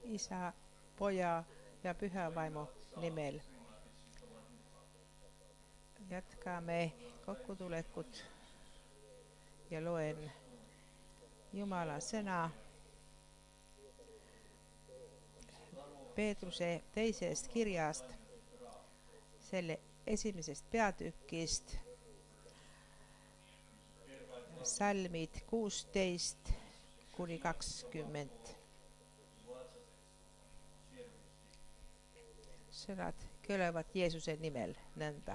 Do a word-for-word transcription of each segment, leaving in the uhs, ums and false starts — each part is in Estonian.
Isä, Poja ja Pyhä Vaimo nimellä. Jatkaamme kokkutulekut ja luen Jumalan sanaa. Peetruse teisestä kirjasta, selle esimesest peatükist, salmid kuusteist kuni kakskümmend. Sõnad kõlavad Jeesuse nimel nõnda.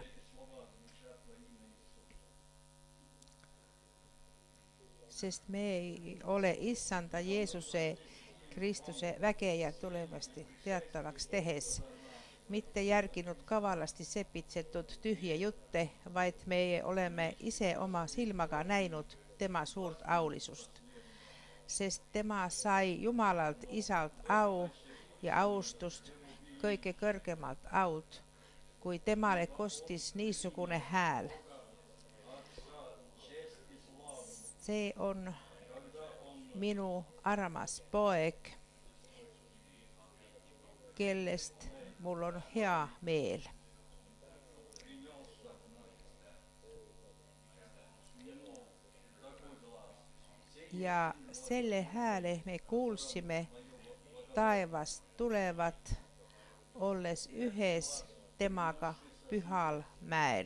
Sest me ei ole issanda Jeesuse Kristuse vägeja tulevasti teatavaks tehes, mitte järginud kavalasti sepitsetud tühje jutte, vaid meie oleme ise oma silmaga näinud tema suurt aulisust. Sest tema sai Jumalalt Isalt au ja austust kõige kõrgemalt aud, kui temale kostis niisugune hääl. See on minu armas poeg, kellest mul on hea meel. Ja selle hääle me kuulsime taevast tulevat, olles ühes temaga pühal mäel.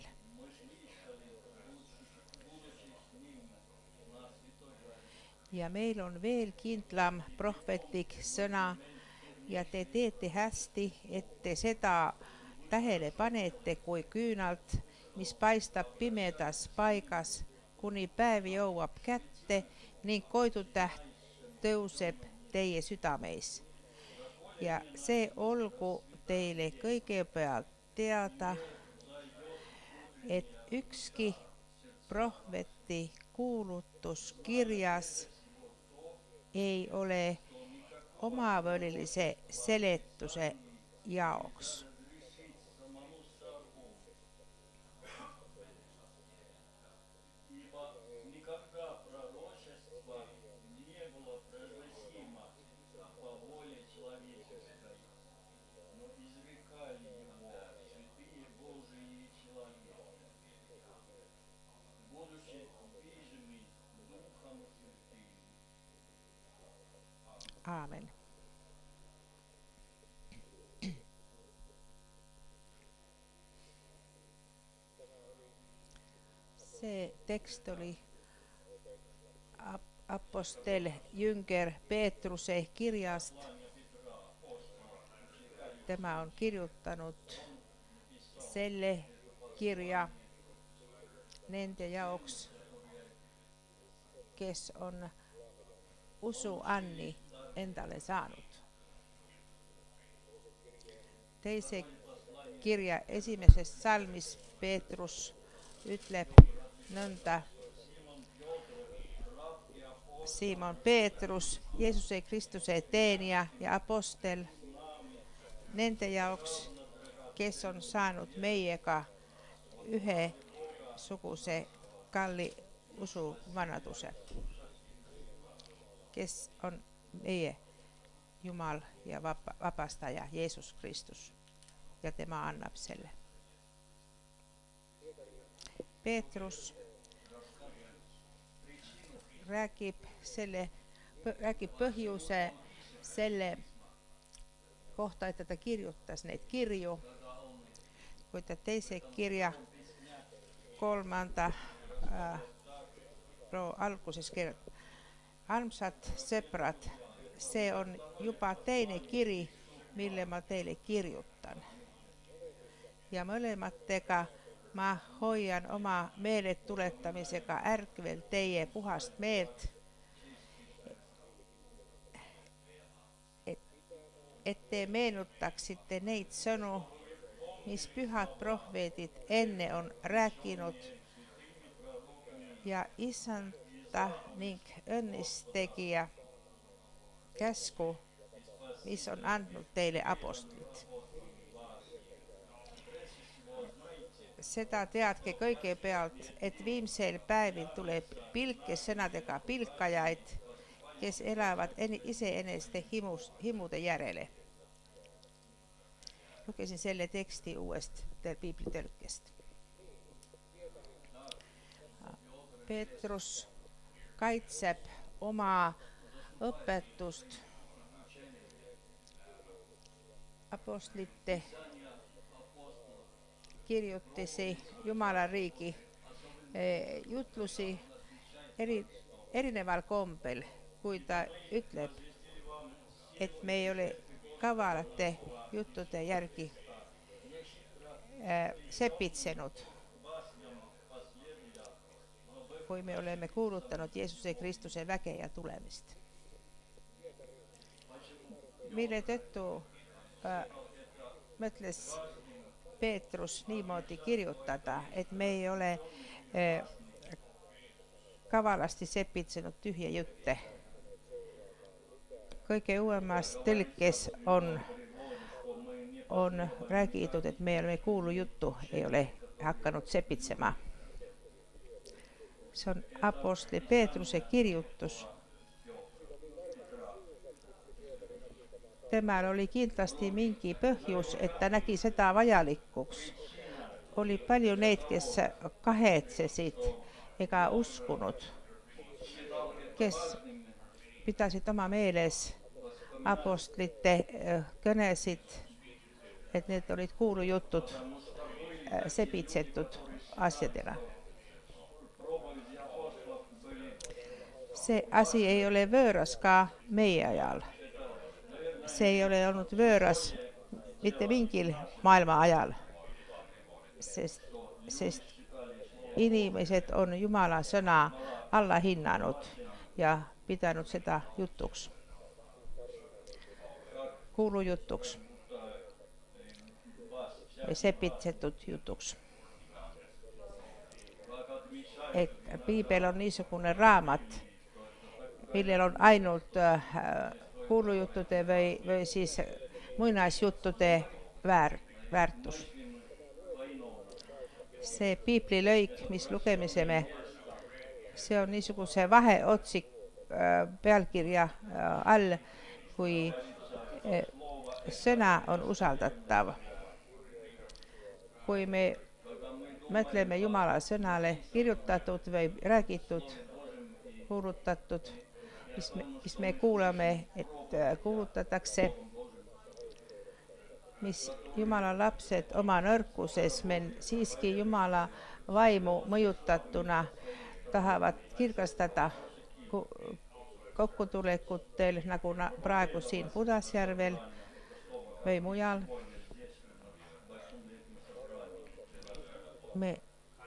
Ja meil on veel kindlam prohvetlik sõna ja te teete hästi, et te seda tähele panete kui küünalt, mis paistab pimedas paigas, kuni päev jõuab kätte ning koidutäht tõuseb teie südameis. Ja see olgu teile kõigepealt teada, et ükski prohveti kuulutuskirjas ei ole omavõlilise seletuse jaoks. Aamen. See tekst oli apostel Jünger Peetruse kirjast. Tämä on kirjoittanut selle kirja nende jaoks, kes on usu anni endale saanut. Teise kirja esimesessä salmis Peetrus ütleb nõnda. Simon Peetrus, Jeesuse Kristuse teenija ja apostel, nende jaoks, kes on saanud meiega ühe suguse kalli usu vanaduse, kes on meie Jumal ja vapastaja Jeesus Kristus, ja tema annab selle. Peetrus räägib, selle, räägib põhjuse selle kohta, et ta kirjutas neid kirju, kui ta teise kirja kolmanda äh, alguses kirjutab. Armsad sõbrad, see on juba teine kiri, mille ma teile kirjutan. Ja mõlematega ma hoian oma meelet tuletamisega ärkvel teie puhast meelt, et, et te meenutaksite neid sõnu, mis pühad prohveedid enne on rääkinud, ja Issanda ning õnnistegija käsku, mis on andnud teile apostlid. Seda teadke kõigepealt, et viimsel päevil tuleb pilkesõnadega pilkajaid, kes elävät iseeneste himuuden järjelle. Lukesin selle teksti uuesti piiblitölkkeestä. Petrus kaitseb oma õpetust apostlite kirjuttisi Jumalan riigi jutlusi eri, erineval kombel, kui ta ütleb, et me ei ole kavalate juttude järgi äh, sepitsenud, kui me oleme kuulutanud Jeesuse Kristuse väge ja tulemist. Mille tõttu äh, mõtles Peetrus niimoodi kirjutada, et me ei ole äh, kavalasti sepitsenud tühje jutte. Kõige uuemas tõlkes on, on räägitud, et me oleme kuulu juttu, ei ole hakanud sepitsema. See on apostli Peetruse kirjutus. Temal oli kindlasti mingi põhjus, et ta nägi seda vajalikuks. Oli palju neid, kes kahetsesid ega uskunud, kes pidasid oma meeles apostlite kõnesid, et need olid kuulujutud sepitsetud asjadena. See asi ei ole võõras ka meie ajal. See ei ole olnud võõras mitte mingil maailma ajal, sest, sest inimesed on Jumala sõna alla hinnanud ja pidanud seda jutuks, kuulujutuks, sepitsetud jutuks. Et piibel on niisugune raamat, millel on ainult kuulujuttude või, või siis muinasjuttude väär, väärtus. See piiblilõik, mis lugemiseme, see on niisuguse vaheotsik pealkirja all, kui sõna on usaldatav. Kui me mõtleme Jumala sõnale kirjutatud või räägitud, kuulutatud, mis me, mis me kuulame, et kuulutatakse, mis Jumala lapsed oma nõrkuses me siiski Jumala vaimu mõjutatuna tahavad kirgastada kokkutulekutel, nagu praegu siin Pudasjärvel või mujal. Me,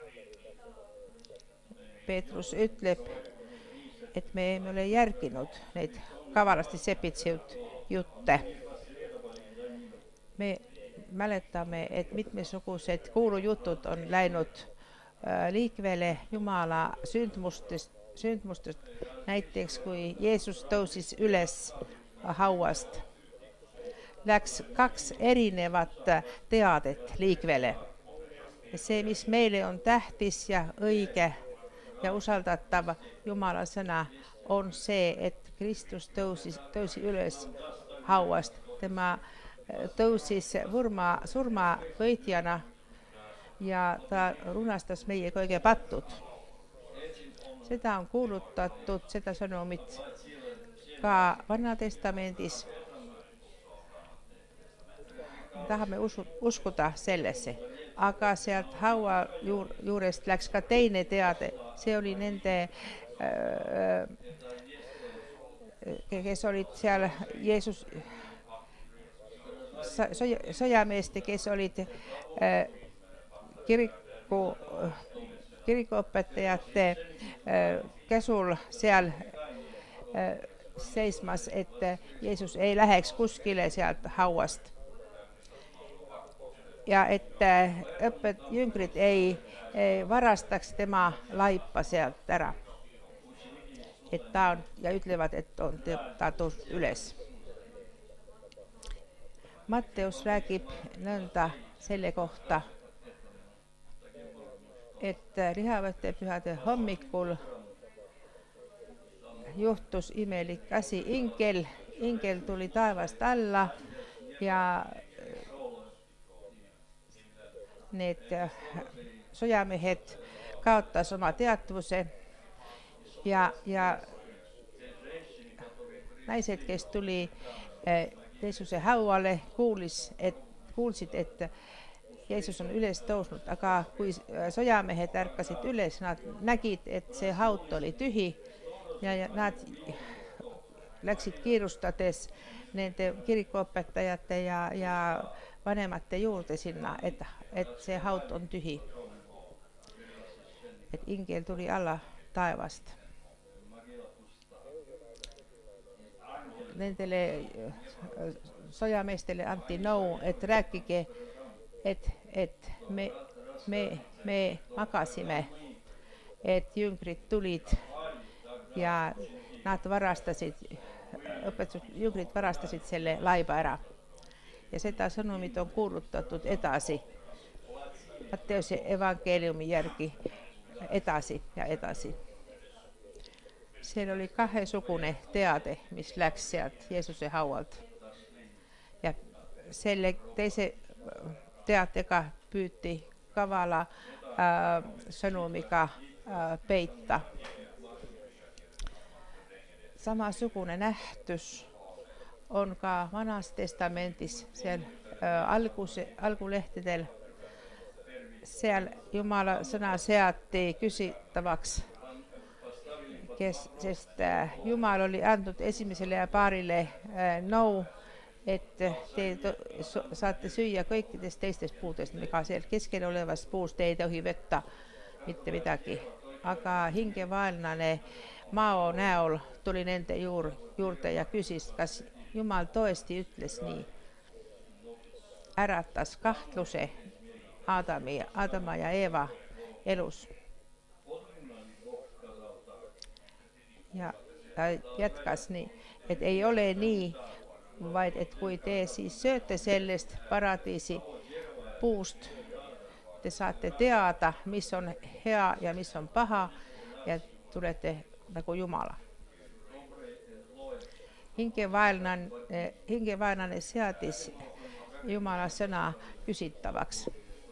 Peetrus ütleb, et me ei ole järginud neid kavalasti sepitsetud jutte. Me mäletame, et mitmesugused kuulujutud on läinud liikvele Jumala sündmustest, sündmustest, näiteks kui Jeesus tõusis üles hauast. Läks kaks erinevat teadet liikvele. See, mis meile on tähtis ja õige ja usaldatav Jumala sõna, on see, et Kristus tõusis, tõusis üles hauast. Tema tõusis surma, surma võitjana ja ta runastas meie kõige patud. Seda on kuulutatud, seda sõnumit ka Vanatestamendis. Tahame usu, uskuda sellesse, aga sealt haua juur, juurest läks ka teine teade. See oli nende, kes olid seal Jeesus sõjameeste, kes olid kiriku, kirikuõpetajate käsul seal seismas, et Jeesus ei läheks kuskile sealt hauast. Ja et õpped jüngrid ei, ei varastaks tema laipa sealt ära. Et ta on, ja ütlevad, et on ta tõusnud üles. Matteus räägib nõnda selle kohta, et lihavõtte pühade hommikul juhtus imelik asi. Inkel, inkel tuli taevast alla ja need sojamehed kaotas oma teadvuse ja, ja naised, kes tuli Jeesuse hauale, kuulis, et, kuulsid, et Jeesus on üles tõusnud, aga kui sojamehed ärkasid üles, nad nägid, et see haut oli tühi ja, ja nad läksid kiirustades nende kirikuõpetajate ja, ja vanemate juurde sinna, et, et see haut on tühi. Et ingel tuli alla taevast. Nendele sojameestele anti nõu, et rääkige, et, et me, me, me magasime, et jüngrid tulid ja nad varastasid, õpetus, jüngrid varastasid selle laiba ära. Ja seda sõnumit on kuulutatud edasi, Matteuse evangeeliumi järgi edasi ja edasi. Seal oli kahesugune teade, mis läks sealt Jeesuse haualt. Ja selle teise teatega püüti kavala äh, sõnumiga äh, peita. Samasugune nähtus on ka Vanas testamendis seal äh, alguse, algulehtedel. Seal Jumala sõna seati küsitavaks, kes, sest äh, Jumal oli andnud esimesele paarile äh, nõu, et te saate süüa kõikidest teistest puudest, mikä seal keskel olevast puust ei tohi võtta mitte midagi. Aga hingevaenlane Mao näol tuli nende juur, juurde ja küsis, kas Jumal tõesti ütles nii. Äratas kahtluse Adami, Adama ja Eeva elus. Ja ta jätkas nii, et ei ole nii, vaid et kui te siis sööte sellest paradiisi puust, te saate teada, mis on hea ja mis on paha ja tulete nagu Jumala. Hingevaenlane, hingevaenlane seadis Jumala sõna küsitavaks.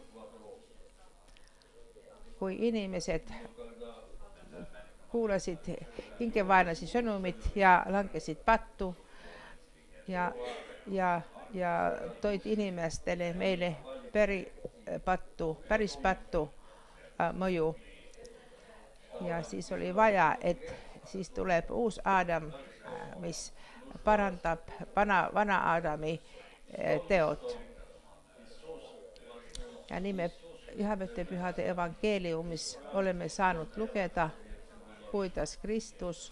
Kui inimesed kuulasid hingevaenlase sõnumit ja langesid pattu ja, ja, ja toid inimestele meile peri pattu, päris pattu äh, mõju. Ja siis oli vaja, et siis tuleb uus Adam, äh, mis parandab vana, vana Adami äh, teod. Ja nii me Pühamete pühade evangeeliumis oleme saanud lugeda, kuidas Kristus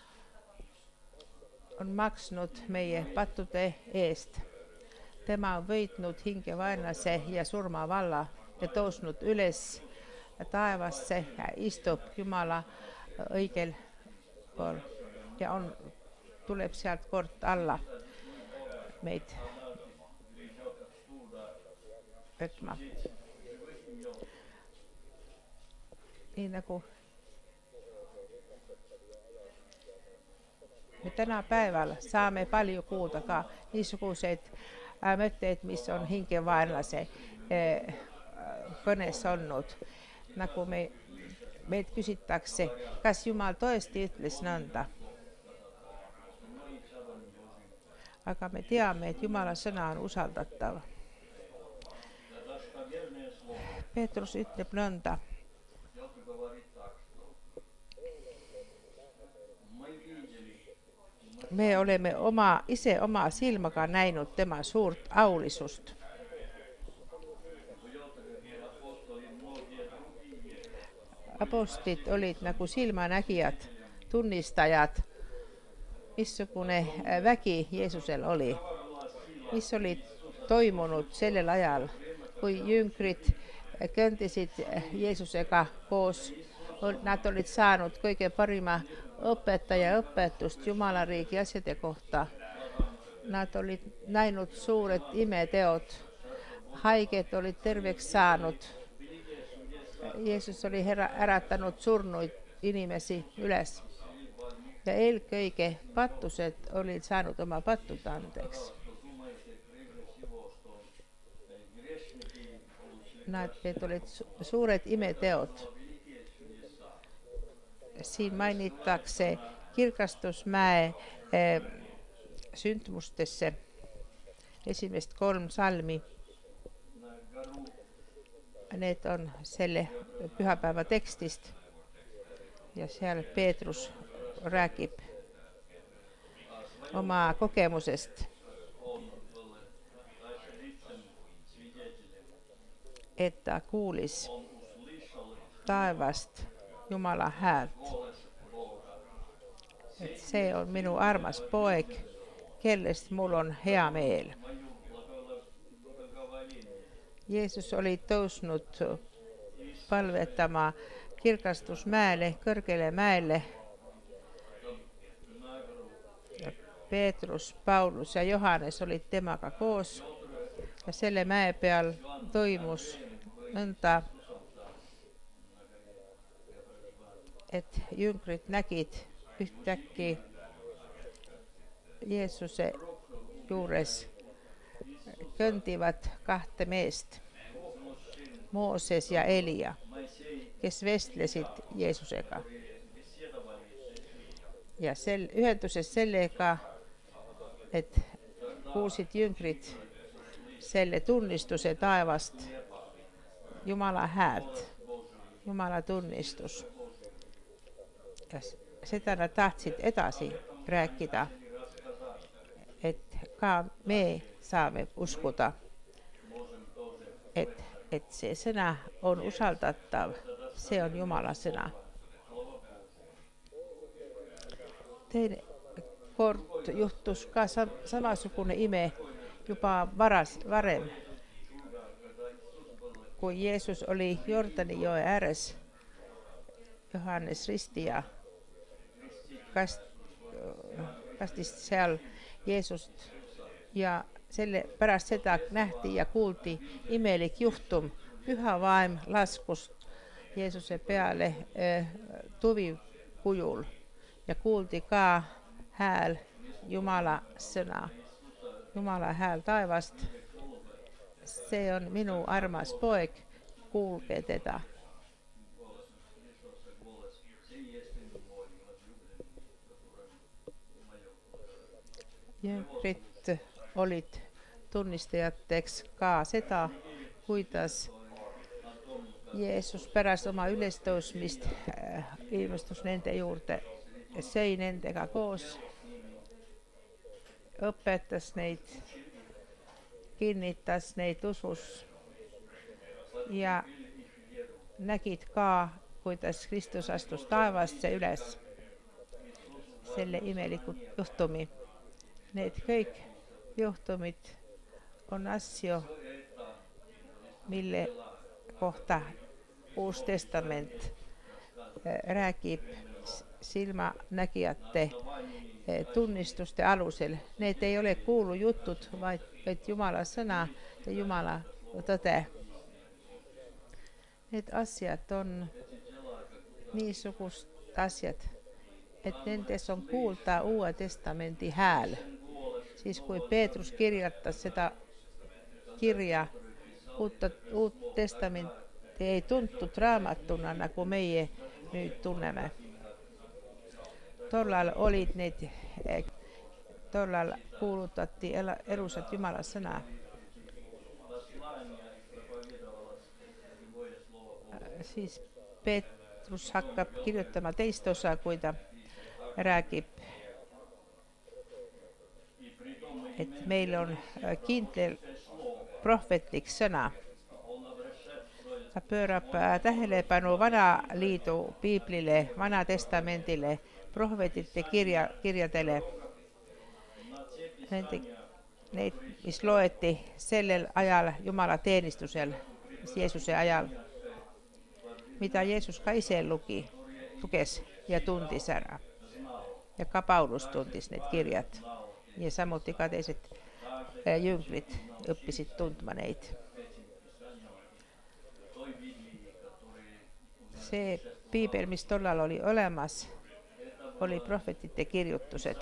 on maksnud meie pattude eest. Tema on võitnud hingevaenlase ja surmavalla ja tõusnud üles taevasse ja istub Jumala õigel pool ja on, tuleb sealt kord alla meid võtma. Nii nagu me täna päeval saame palju kuulda ka niisuguseid mõtteid, mis on hingevaenlase kõnes olnud. Nagu me, meid küsitakse, kas Jumal tõesti ütles nõnda. Aga me teame, et Jumala sõna on usaldatav. Peetrus ütleb nõnda. Me oleme oma, ise oma silmaga näinud tema suurt aulisust. Apostlid olid nagu silmanägijad, tunnistajad, missugune vägi Jeesusel oli, mis oli toimunud sellel ajal, kui jüngrid kõndisid Jeesusega koos. Nad olid saanud kõige parima õpetaja õpetust Jumala riigi asjade kohta. Nad olid näinud suured imeteod. Haiged olid terveks saanud. Jeesus oli äratanud surnuid inimesi üles. Ja eelkõige pattused olid saanud oma pattud anteeksi. Nad, need olid suured imeteod. Siin mainitakse Kirgastusmäe eh, sündmustesse esimest kolm salmi. Need on selle pühapäeva tekstist ja seal Peetrus räägib oma kogemusest, et ta kuulis taevast Jumala häält. Et see on minu armas poeg, kellest mul on hea meel. Jeesus oli tõusnud palvetama Kirgastusmäele, kõrgele mäele. Peetrus, Paulus ja Johannes olid temaga koos ja selle mäe peal toimus nõnda, et jüngrid nägid ühtäkki Jeesuse juures kõndivad kahte meest, Mooses ja Elia, kes vestlesid Jeesusega. Ja sel, ühenduses sellega, et kuulsid jüngrid selle tunnistuse taevast, Jumala häält, Jumala tunnistus. Ja seda nad tahtsid edasi rääkida, et ka me saame uskuda, et, et see sõna on usaldatav, see on Jumala sõna. Teine kord juhtus ka samasugune ime juba varas, varem, kui Jeesus oli Jordani joe ääres, Johannes Ristija kast, kastis seal Jeesust ja selle pärast seda nähti ja kuuldi imelik juhtum. Püha vaim laskus Jeesuse peale äh, tuvi kujul ja kuuldi ka hääl Jumala sõna, Jumala hääl taevast. See on minu armas poeg, kuulge teda. Jüngrid olid tunnistajateks ka seda, kuidas Jeesus pärast oma ülestõusmist äh, ilmustus nende juurde, sõi nendega koos, õpetas neid, kinnitas neid usus ja nägid ka, kuidas Kristus astus taevasse üles selle imeliku juhtumi. Need kõik juhtumid on asju, mille kohta Uus Testament räägib silmanägijate tunnistuste alusel. Need ei ole kuulujutud, vaid, vaid Jumala sõna ja Jumala tõde. Need asjad on niisugust asjad, et nendes on kuulda Uue Testamendi hääl. Siis kui Peetrus kirjatas seda kirja, uut, uut testamenti ei tuntud raamatuna, nagu meie nüüd tunneme. Tollal olid need, tollal kuulutati elusat Jumala sõna. Siis Peetrus hakkab kirjutama teist osa, kui ta räägib, et meil on kindel prohvetlik sõna. Ta pöörab tähelepanu Vanaliidu piiblile, Vana Testamendile, prohvetite kirja, kirjadele. Nende, neid, mis loeti sellel ajal Jumala teenistusel, Jeesuse ajal, mida Jeesus ka ise lugi, luges ja tundis ära. Ja ka Paulus tundis need kirjad. Ja samuti ka teised jüngrid õppisid tundma neid. See piibel, mis tollal oli olemas, oli prohvetite kirjutused.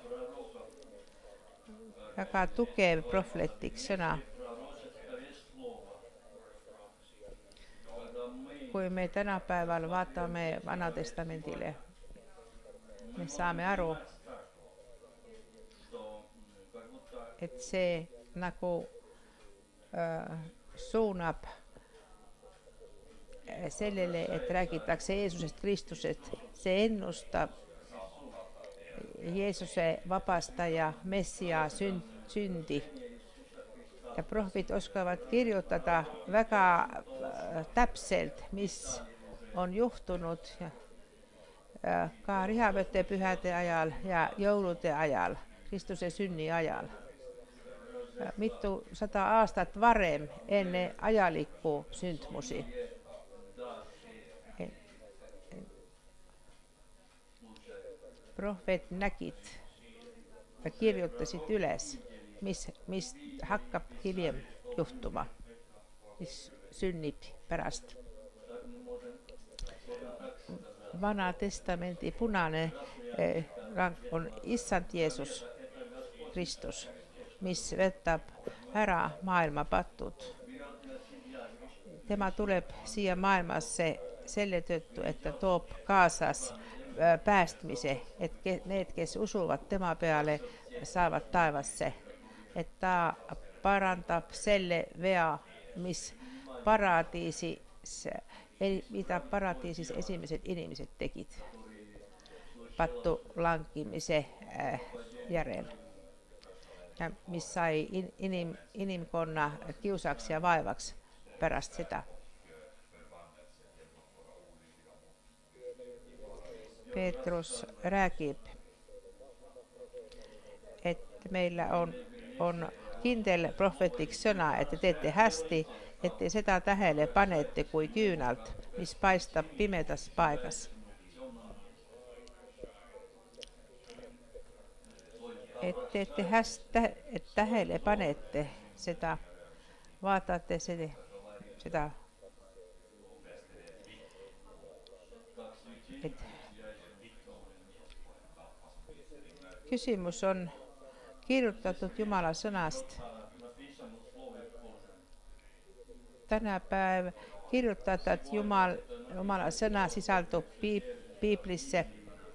Väga tugev prohvetlik sõna. Kui me tänapäeval vaatame Vanatestamendile, me saame aru, et see nagu äh, suunab sellele, et räägitakse Jeesusest Kristusest. See ennustab Jeesuse vabastaja, Messia sündi. Ja prohvet oskavad kirjutada väga täpselt, mis on juhtunud ka rihavõttepühade ajal ja jõulude ajal, Kristuse sünni ajal. Mitu sada aastat varem enne ajalikku sündmusi. Prohvet nägid ja kirjutasid üles, mis, mis hakkab hiljem juhtuma, mis sünnib pärast. Vana testamendi punane rang on Issand Jeesus Kristus, mis võtab ära maailma patud. Tema tuleb siia maailmasse selle tõttu, et ta toob kaasas päästmise, et need, kes usuvad tema peale, saavad taevasse. Et ta parandab selle vea, mis paradiisis, mida paradiisis esimesed inimesed tegid pattu langimise järel. Ja mis sai inim, inimkonna kiusaks ja vaevaks pärast seda. Peetrus räägib, et meil on, on kindel prohvetlik sõna, et te teete hästi, et te seda tähele panete kui küünalt, mis paistab pimedas paigas. Et teete hästi, et tähele panete seda, vaatate seda, seda et küsimus on kirjutatud Jumala sõnast. Tänapäev kirjutatud Jumal, Jumala sõna sisaldub piib, piiblisse.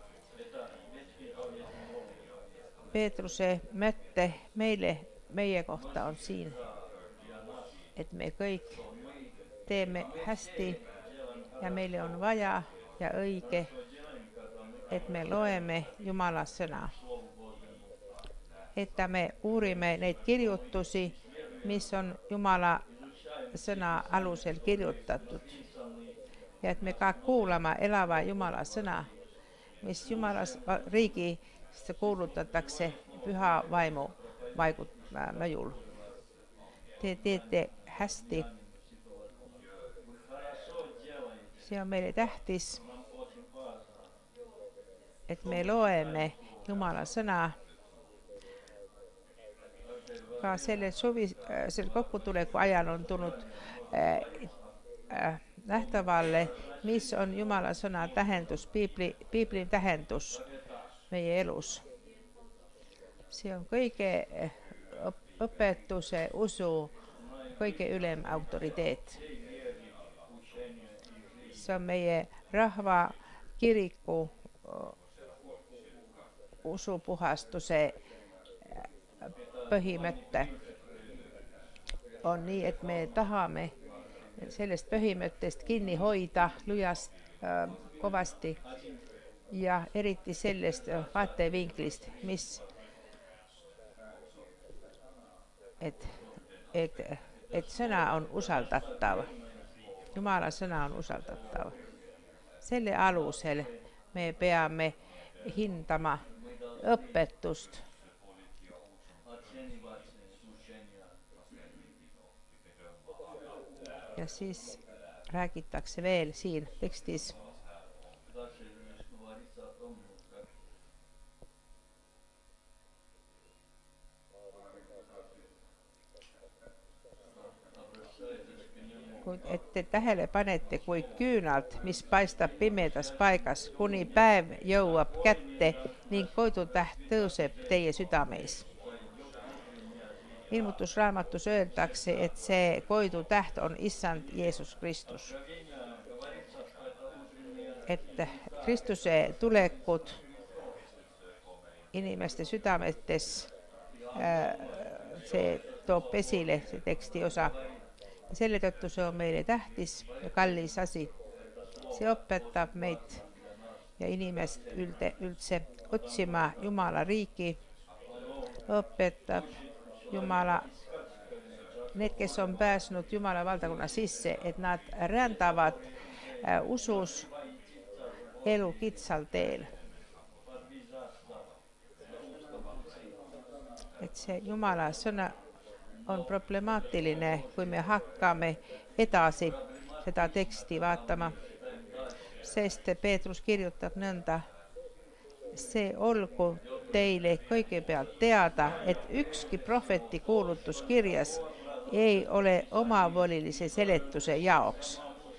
Peetruse mõtte meile, meie kohta on siin, et me kõik teeme hästi ja meile on vaja ja õige, et me loeme Jumala sõna. Et me uurime neid kirjutusi, mis on Jumala sõna alusel kirjutatud. Ja et me ka kuulame elava Jumala sõna, mis Jumala riigi kuulutatakse püha vaimu vaikut mõjul. Te teete hästi. See on meile tähtis, et me loeme Jumala sõna. Ka selle suvi, selle kokkutuleku ajal on tulnud äh, äh, nähtavalle, mis on Jumala sõna tähendus, piibli, piibli tähendus meie elus. See on kõige õpetuse, usu, kõige ülem autoriteet. See on meie rahva kiriku usupuhastuse põhimõte. On nii, et me tahame sellest põhimõttest kinni hoida lujast äh, kovasti ja eriti sellest vaatevinklist, mis et, et, et sõna on usaldatav. Jumala sõna on usaldatav. Selle alusel me peame hindama õpetust. Ja siis räägitakse veel siin tekstis. että tähele panette kui kyynalt, mis paistab pimedas paigas, kuni päev jõuab kätte ning koidutäht tõuseb teie südameis. Ilmutusraamatus öeldakse, et see koidutäht on Issand Jeesus Kristus. Et Kristuse tulekut inimeste südametes see toob esile, see teksti osa. Selle tõttu see on meile tähtis ja kallis asi. See õpetab meid ja inimest ülde, üldse otsima Jumala riiki. Õpetab Jumala, need, kes on pääsnud Jumala valdakonna sisse, et nad rändavad äh, usus elu kitsal teel. Et see Jumala sõna on problemaatiline, kui me hakkame edasi seda teksti vaatama, sest Peetrus kirjutab nõnda. See olgu teile kõigepealt teada, et ükski prohveti kuulutuskirjas ei ole omavolilise seletuse jaoks.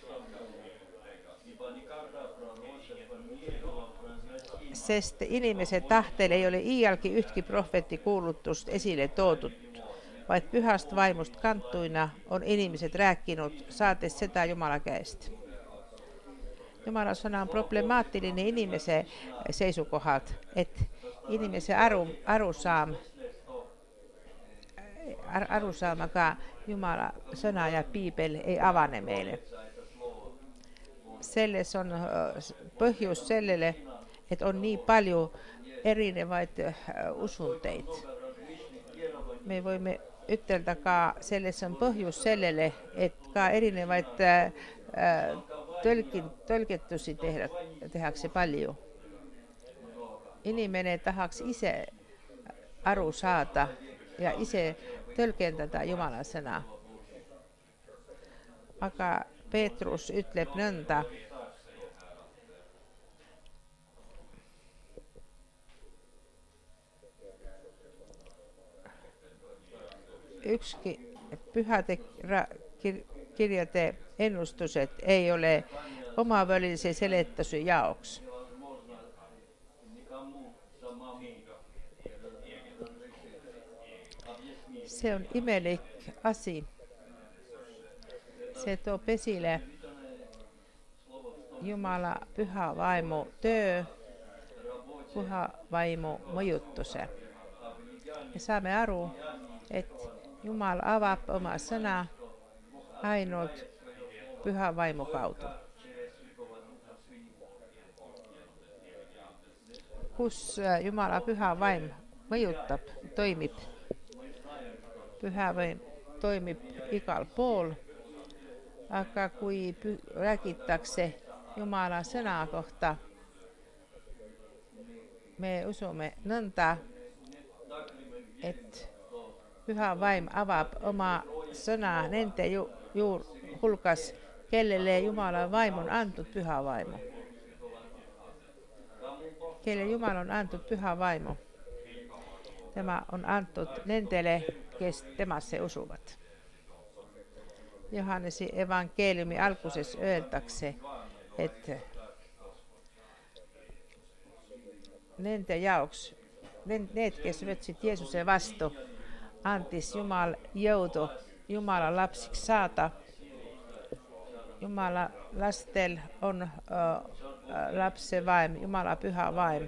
Sest inimese tahtel ei ole iialgi ühtki prohveti kuulutust esile toodud, vaid pühast vaimust kantuina on inimesed rääkinud, saades seda Jumala käest. Jumala sõna on problemaatiline inimese seisukohalt, et inimese aru, arusaam, ar, arusaamaga Jumala sõna ja piibel ei avane meile. Selles on põhjus sellele, et on nii palju erinevaid usundeid. Me võime ütelda ka, selles on põhjus sellele, et ka erinevaid tõlgi, tõlgetusi tehakse palju. Inimene tahaks ise aru saada ja ise tõlgendada Jumala sõna. Aga Peetrus ütleb nõnda, ükski pühade kirjade ennustused ei ole omavolilise seletuse jaoks. See on imelik asi. See toob esile Jumala püha vaimu töö, püha vaimu mõjutuse. Me saame aru, et Jumal avab oma sõna ainult püha vaimu kaudu. Kus Jumala püha vaim mõjutab, toimib. Püha vaim toimib igal pool, aga kui räägitakse Jumala sõna kohta, me usume nõnda, et püha vaim avab oma sõna nende ju, juur hulgas, kellele Jumala vaim on antud püha vaimu. Kelle Jumal on antud püha vaimu. Tema on antud nendele, kes temasse usuvad. Johannesi evangeeliumi alguses öeldakse, et nende jaoks, need, kes võtsid Jeesuse vastu, andis Jumal jõudu Jumala lapsiks saada. Jumala lastel on uh, lapse vaim, Jumala püha vaim.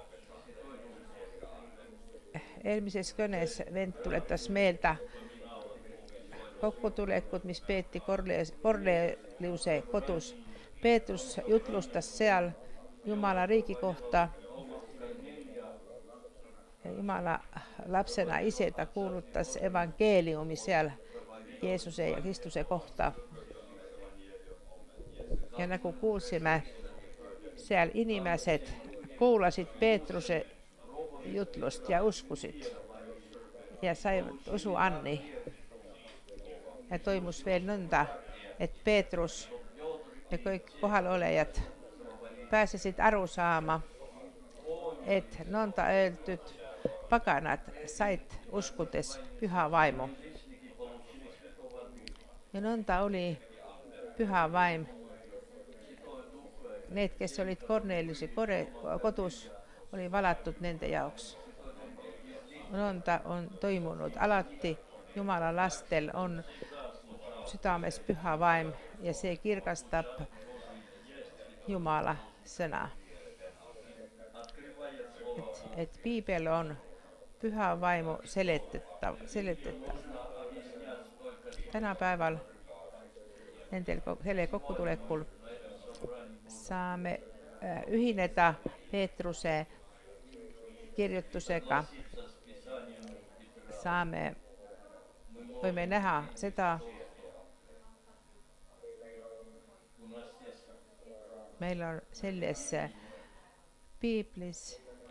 Eelmises kõnes vend tuletas meelda kokkutulekud, mis peeti Korneliuse kodus. Peetrus jutlustas seal Jumala riigi kohta. Jumala lapsena ise ta kuulutas evangeeliumi seal Jeesuse ja Kristuse kohta. Ja nagu kuulsime, seal inimesed kuulasid Peetruse jutlust ja uskusid ja saivad usu anni. Ja toimus veel nõnda, et Peetrus ja kõik kohalolejad pääsesid aru saama, et nõnda öeldud paganad said uskudes püha vaimu. Ja nõnda oli pyhä vaim. Ne, kes olid Korneliusi kotus, oli valattut nende jaoks. Nõnda on toimunud alati. Jumala lastel on südames püha vaim ja see kirgastab Jumala sõna. Et, et piibel on püha vaimu seletetav, seletetav. Tänapäeval nendel selle kokkutulekul saame ühineda Peetruse kirjutusega. Saame, võime näha seda, meil on selles piiblis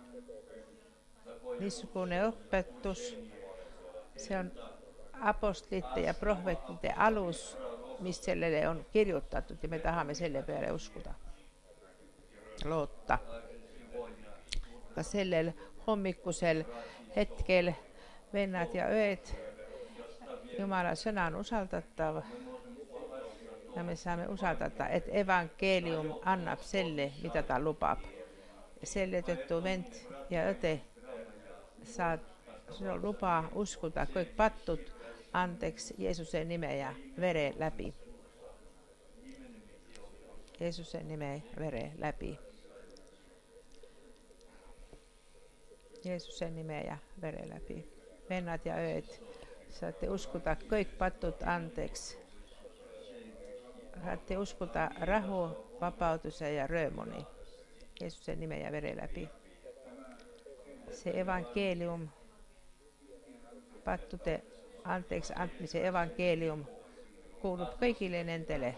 niisugune õpetus, see on apostlite ja prohvetide alus, mis sellele on kirjutatud ja me tahame selle peale uskuda, loota. Ka sellel hommikusel hetkel vennad ja õed, Jumala sõna on usaldatav ja me saame usaldada, et evangeelium annab selle, mida ta lubab. Ja selle tõttu vend ja õde saad luba uskuda kõik patud andeks Jeesuse nime ja vere läbi. Jeesuse nime vere läbi. Jeesuse nime ja vere läbi. Vennad ja ööd, saate uskuda kõik patud andeks. Saate uskuda rahu, vabauduse ja rõõmuni. Jeesuse nime ja vere läbi. See evangeelium, pattude andeks andmise evangeelium kuulub kõigile nendele,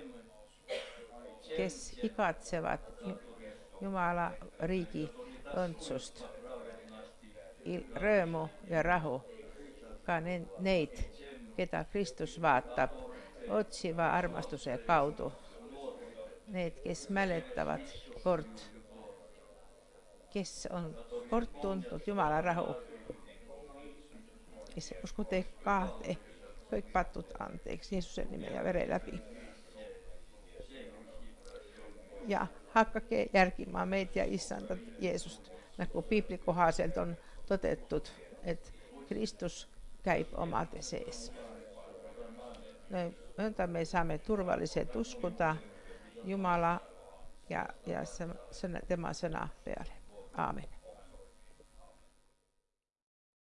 kes igatsevad Jumala riigi õndsust, rõõmu ja rahu. Ka neid, keda Kristus vaatab otsiva armastuse kaudu. Need, kes mäletavad kord, kes on kord tundnud Jumala rahu, kes uskute kahte kõik patud anteeks Jeesuse nime ja vere läbi. Ja hakkake järgima meid ja issandat Jeesust, nagu piibli kohaselt on tõdetud, et Kristus käib omade sees. Nõnda me saame turvaliselt uskuda Jumala ja, ja tema sõna peale. Aamen.